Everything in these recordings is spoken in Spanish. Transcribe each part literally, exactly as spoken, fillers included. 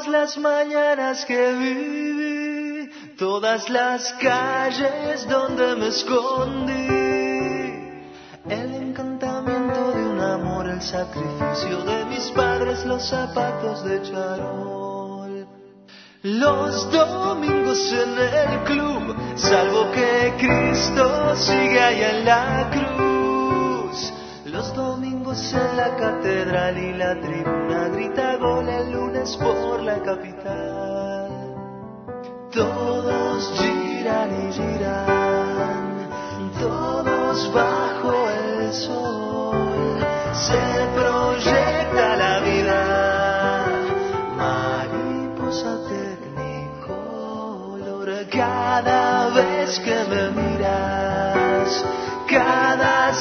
todas las mañanas que viví, todas las calles donde me escondí, el encantamiento de un amor, el sacrificio de mis padres, los zapatos de charol. Los domingos en el club, salvo que Cristo sigue allá en la cruz. Los domingos en la catedral y la tribuna grita gol el lunes por la capital. Todos giran y giran, todos bajo el sol. Se proyecta la vida, mariposa tecnicolor. Cada vez que me miras, cada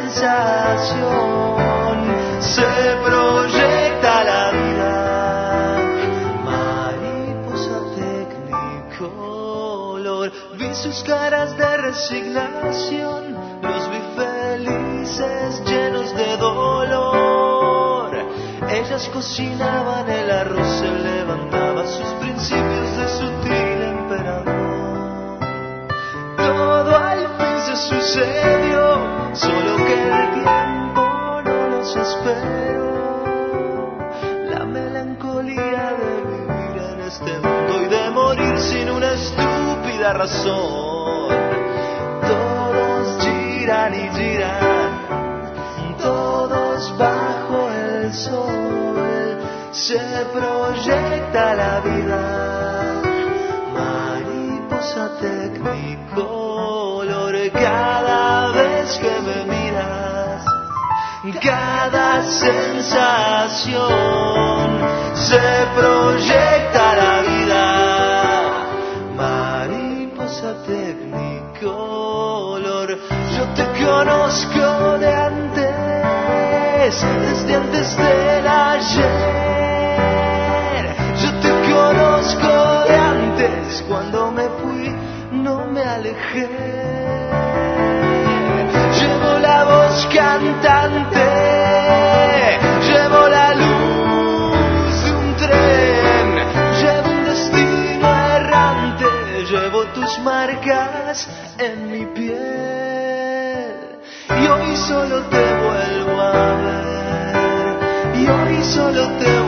sensación, se proyecta la vida, mariposa tecnicolor. Vi sus caras de resignación, los vi felices, llenos de dolor. Ellas cocinaban el arroz, se levantaba sus principios de sutil emperador. Todo al fin se sucedió, solo que el tiempo no los esperó. La melancolía de vivir en este mundo y de morir sin una estúpida razón. Todos giran y giran, todos bajo el sol. Se proyecta la vida, mariposa tecnicolor. Cada vez que me miras, cada sensación, se proyecta la vida, mariposa tecnicolor. Yo te conozco de antes, desde antes del ayer. Yo te conozco de antes, cuando me fui no me alejé. Llevo la voz cantante, llevo la luz de un tren, llevo un destino errante, llevo tus marcas en mi piel. Y hoy solo te vuelvo a ver, y hoy solo te vuelvo a ver.